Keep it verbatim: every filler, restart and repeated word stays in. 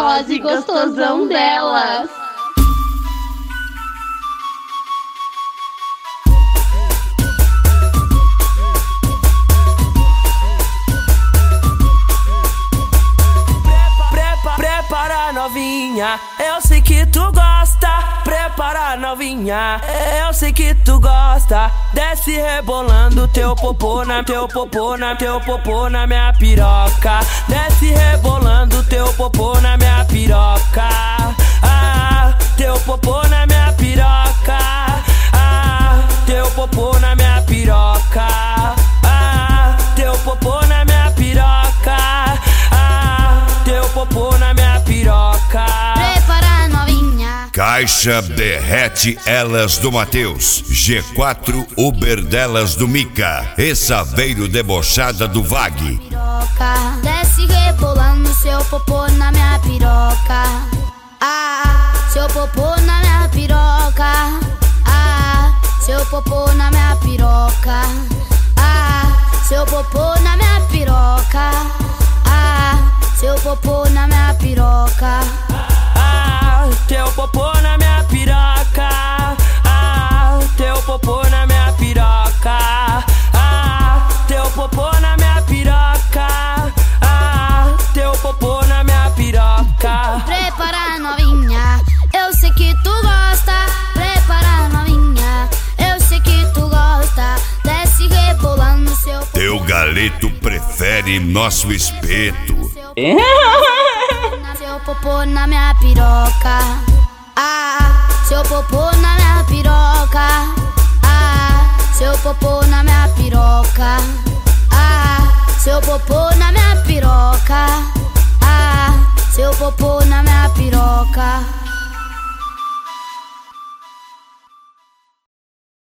gostosa e gostosão delas. Prepara, novinha, eu sei que tu gosta. Prepara, novinha, eu sei que tu gosta. Desce rebolando teu popô na, teu popô na, teu popô na minha piroca. Desce rebolando teu popô na minha piroca. Ah, teu popô na minha piroca. Ah, teu popô na minha piroca. Ah, teu popô na minha piroca. Ah, teu popô na minha piroca. Prepara, novinha. Caixa derrete elas do Matheus, G quatro Uber delas do Mica e Saveiro debochada do Vag. Desce rebolando seu popô na minha piroca. Ah, seu popô na minha piroca. Ah, seu popô na minha piroca. Ah, seu popô na minha piroca. Ah, seu popô na minha piroca. Ah, teu popô na minha piroca. Ah, teu popô na minha piroca. Ah, teu popô na minha piroca. Ah, teu popô na minha piroca. Prepara, novinha, eu sei que tu gosta. Prepara, novinha, eu sei que tu gosta. Desce rebolando seu popô. Teu galeto prefere nosso espeto. Seu popô na minha piroca. Ah, seu popô na minha piroca. Ah, seu popô na minha piroca. Ah, seu popô na minha piroca.